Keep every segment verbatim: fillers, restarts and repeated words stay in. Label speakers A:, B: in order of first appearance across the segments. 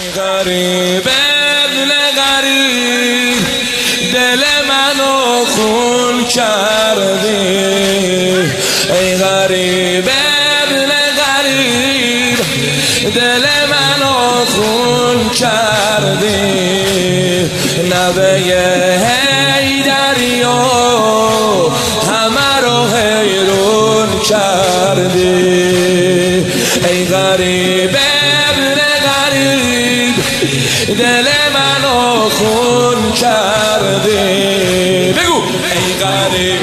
A: غریب ابن غریب دل منو خون کردی، ای غریب ابن غریب دل منو خون کردی، نوه حیدری و همه رو حیرون کردی، ای غریب ابن غریب دل منو خون کردی. بگو ای غریب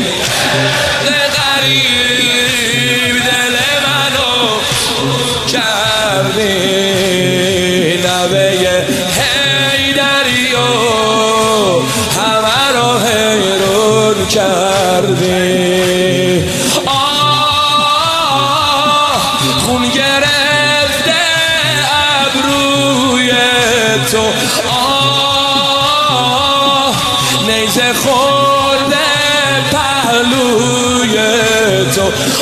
A: غریب دل منو کردی، نوه حیدری و همه رو حیرون کردی. خون گرفته ابروی تو، آه نیزه خورده پهلوی تو،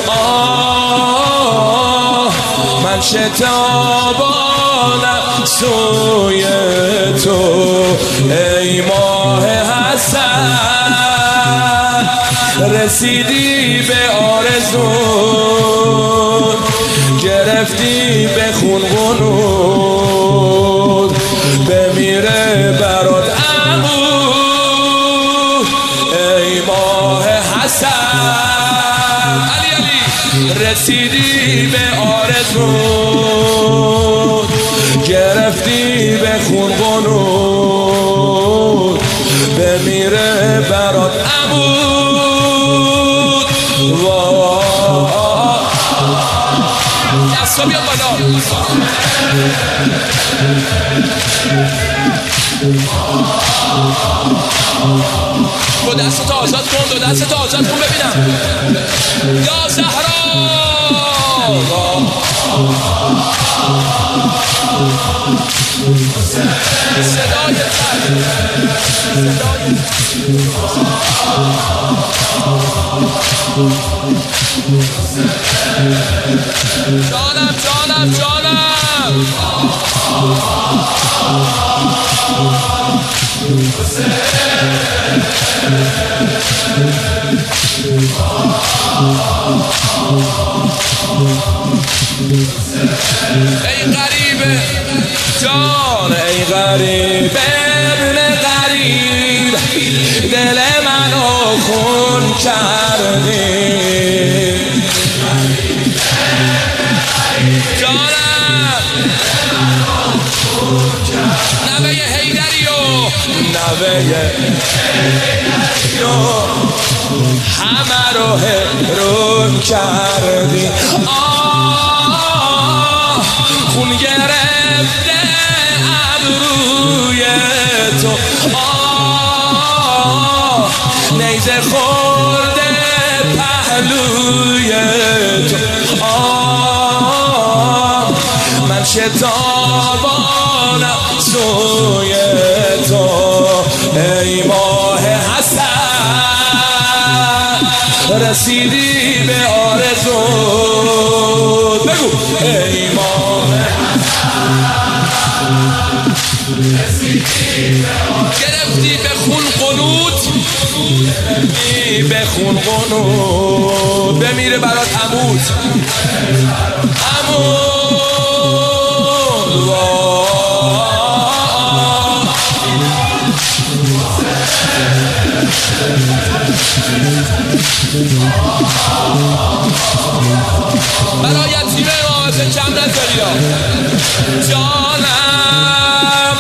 A: آه من شتابانم سوی تو، ای ماه حسن رسیدی به آرزون، گرفتی به خون غنود، بمیره برات عمو، ای ماه حسن علی علی رسیدی به آرزون، گرفتی به خون غنود، بمیره برات عمود. دستا بیاد بالا، دو دستت آزاد کن، دو دستت آزاد کن ببینم. یا زهرا صدای جانم جانم جانم ای غریب جان، ای غریب ابن غریب دل منو خون کردی، جانم نوه حیدری و نوه حیدری و همه رو حیرون کردی، آه خون گرفته ابروی تو، آه نیزه خورده پهلوی تو، آه من شتابانم سوی تو، ای ماه حسن رسیدی به آرزو. بگو ای ماه گرفتی به خون قنوت، به خون قنوت، بمیره برات عمود عمود. برای یتیم امام حسین کم نذاری جانم،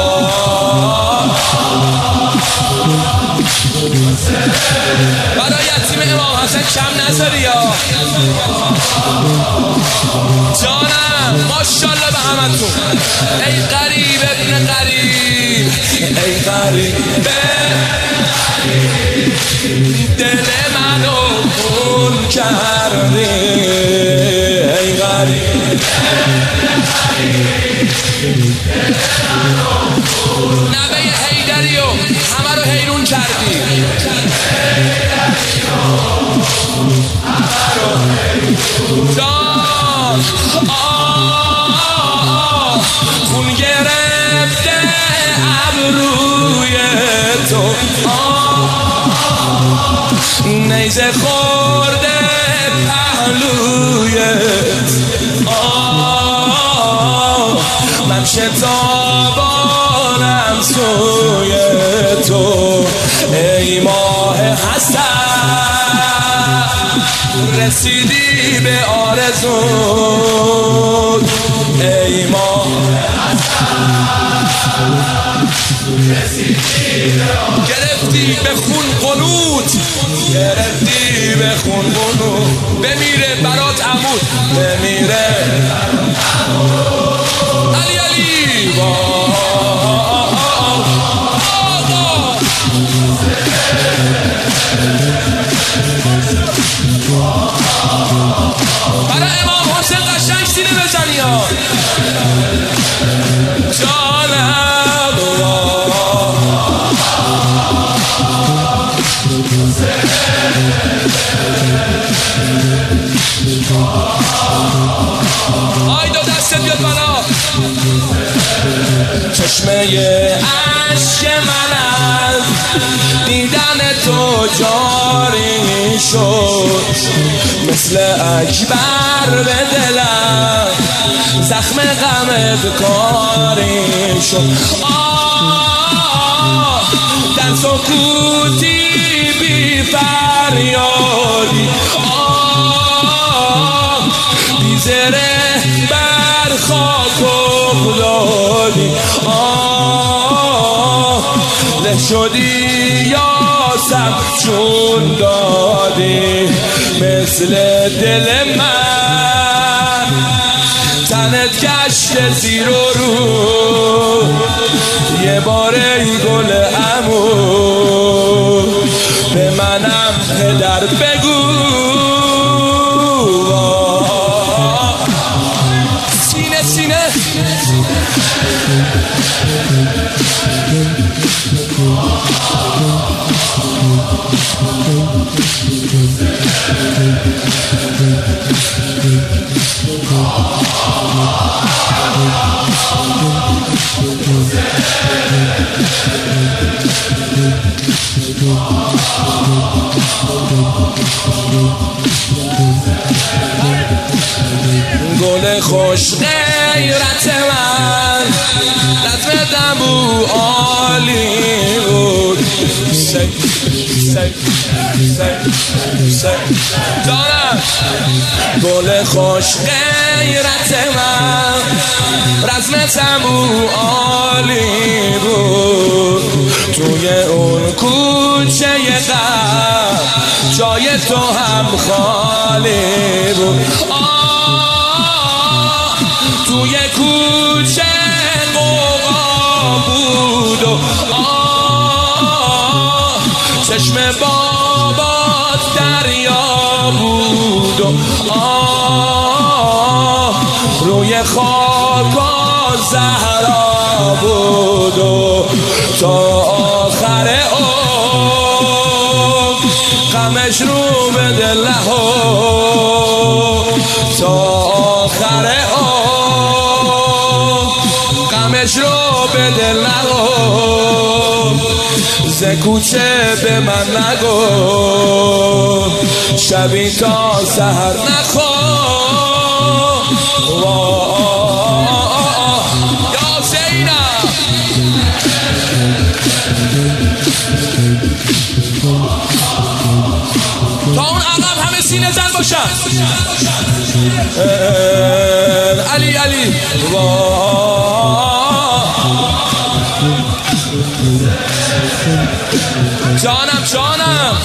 A: برای یتیم امام حسین کم نذاری جانم. ماشاءالله به همتون. ای غریب ابن غریب، ای غریب دل منو خون کردی، ای غریب نوه حیدری و همه رو حیرون کردی، جان آه خون گرفت تو نیزه خورده پهلویت من شتابانم سوی تو ای ماه حسن رسیدی به آرزو ای ماه گرفتی به خون قنوت گرفتی به خون قنوت بمیره برات عمود بمیره علی علی برای امام حسین قشنگ سینه بزنی ها جانم آی دو دستت بیاد بالا چشمه عشق من از دیدن تو جاری شد مثل اکبر به دلم زخم غمت کاری شد آه در سکوتی بی فریادی آه بی زره بر خاک افتادی آه له شدی یا سب چون دادی مثل دل من تنت گشت زیر و رو یه بار ای گل عمو به منم پدر بگو سینه سینه گل خوش غیرت من رتم دنبو عالی بود سی سی سی سی جانم گل خوش غیرت من رزم دنبو عالی بود توی اون کوچه غم جای تو هم خالی بود توی کوچه قوقا بود و آه چشم بابات دریا بود و آه روی خاکا زهرا بود و تا آخر عمر غمش رو به دل تا آخر غمش رو به دل نگو ز کوچه به من نگو شبی تا سحر نخو یا زینب تا اون عقب همه سینه زن باشن علی علی جانم جانم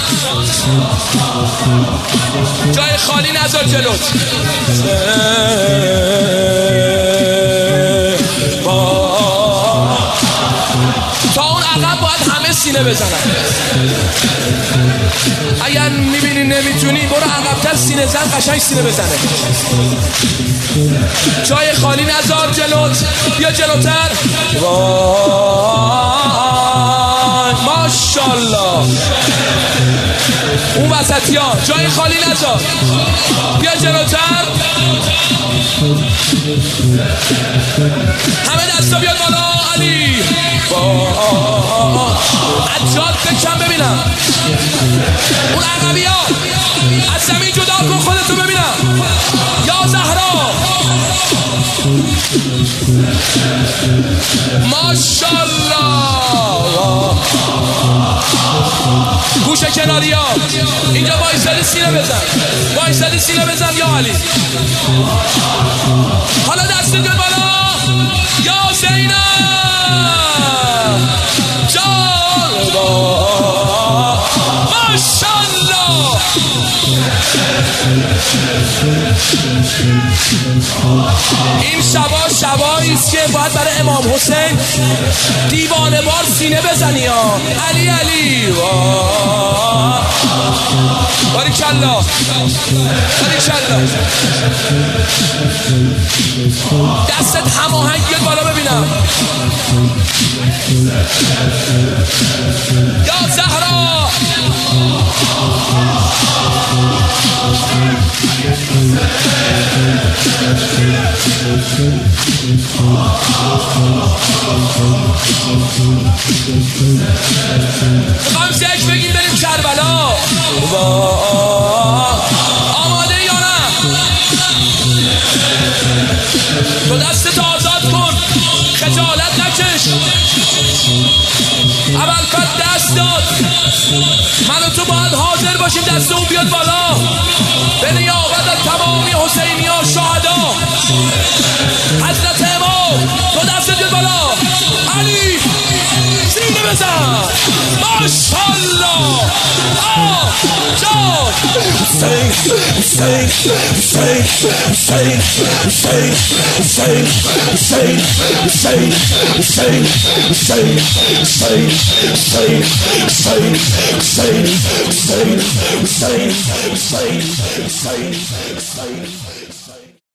A: جای خالی نذار جلوت تا اون عقب باید همه سینه بزنن اگر میبینی نمیتونی برو عقب‌تر سینه زن قشنگ سینه بزنه جای خالی نذار جلوت بیا جلوتر وای ماشاءالله اون وسطی ها جای خالی نذار بیا جلوتر همه دستا بیاد بالا علی عجاد بکن ببینم اون عقبی ها از زمین جدا کن خودتو ببینم یا زهرا ماشالله گوشه کناری ها اینجا وایسادی سینه بزن وایسادی سینه بزن یا علی حالا دست بیاد بالا یا زینب جالبا ماشالله این شبا شبایی است که باید برای امام حسین دیوانه بار سینه بزنی ها علی علی باریکالله باریکالله دستت هماهنگیت بالا ببینم یا زهرا میخوایم زک بگیم بریم کربلا آماده یا نه تو دستت آزاد کن خجالت نکش اول کات دست داد من و تو باید حاضر باشیم دست اون بیاد بالا به نیابت تمامی حسینی ها شهدا حضرت امام تو دست بیاد بالا علی سینه بزن ماشالله آه جان حسین حسین حسین حسین حسین حسین حسین حسین حسین حسین حسین حسین حسین حسین حسین حسین حسین حسین حسین